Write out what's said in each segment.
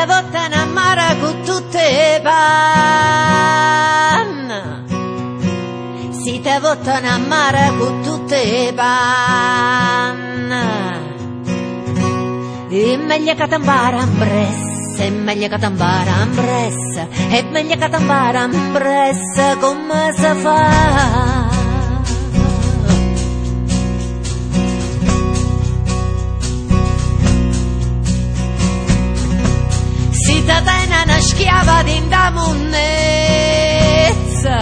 te vottano a mare con tutte panne, si te vottano a mare con tutte panne. E meglio che t'ambara ambressa, e meglio che t'ambara ambressa, e meglio che t'ambara ambressa come si fa. Si te tiene una schiava d'inda monnezza,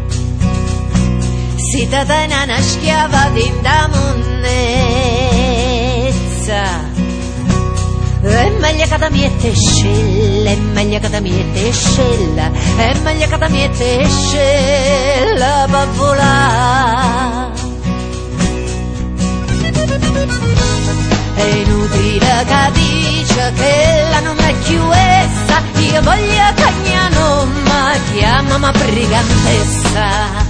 si te tiene una schiava d'inda monnezza. È meglio che ti mette scella, è meglio che ti mette scella, è meglio che ti mette scella per volare. È inutile che dice che la non è più essa, io voglio che mia nonna chiamami brigantessa.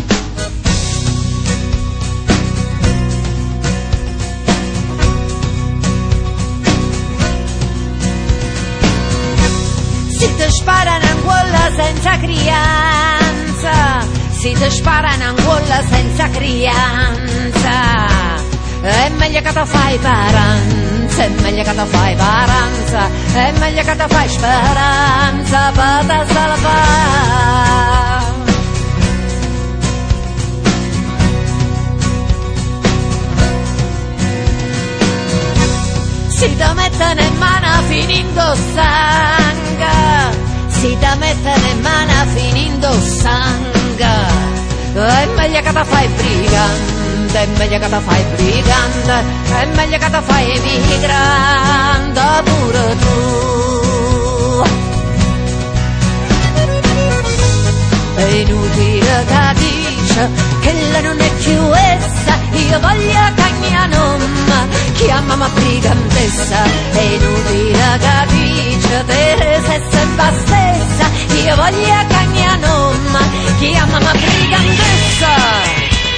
Si ti sparano in quella senza crianza, si ti sparano in quella senza crianza. È meglio che ti fai paranza, è meglio che ti fai paranza, è meglio che ti fai speranza per te salvare. Si ti mettono in mano finendo sangue, si ti mettono in mano finendo sangue. È meglio che ti fai brigante, è meglio che ti fai brigante, è meglio che ti fai emigrante pure tu. È inutile che dice che lei non è più essa, io voglio che mia nonna chiamami brigantessa. È inutile che dice te sei sempre stessa, io voglio che mia nonna chiamami brigantessa.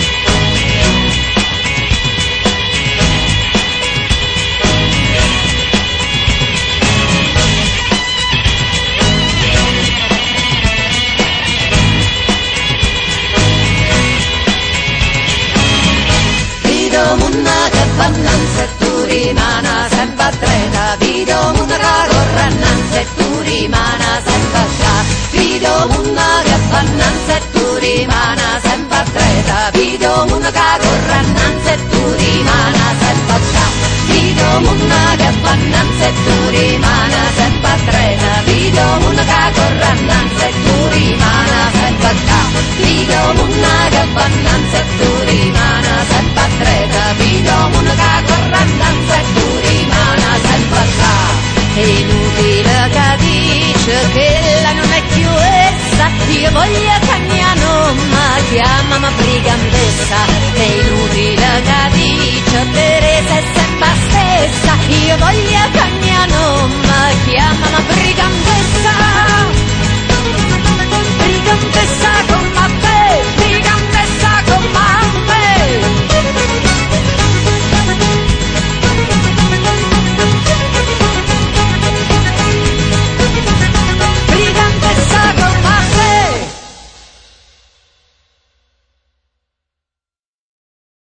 Munna che va innanzi e tu rimana sempre a treta, vedo munna che corre innanzi e tu rimana sempre a tra, vedo munna che va innanzi e tu rimana sempre a treta, vedo munna che corre innanzi e tu rimana sempre a tra, vedo munna che va innanzi e tu rimana sempre a treta, vedo munna che corre innanzi e tu rimana sempre a tra, vedo munna che va innanzi e tu rimana sempre a treta, vedo munna che corre innanzi e tu rimana sempre a tra. È inutile che dice che la non è più essa, io voglio che mia nonna chiamami brigantessa. È inutile che dice Teresa è sempre stessa, io voglio che mia nonna chiamami brigantessa. Brigantessa.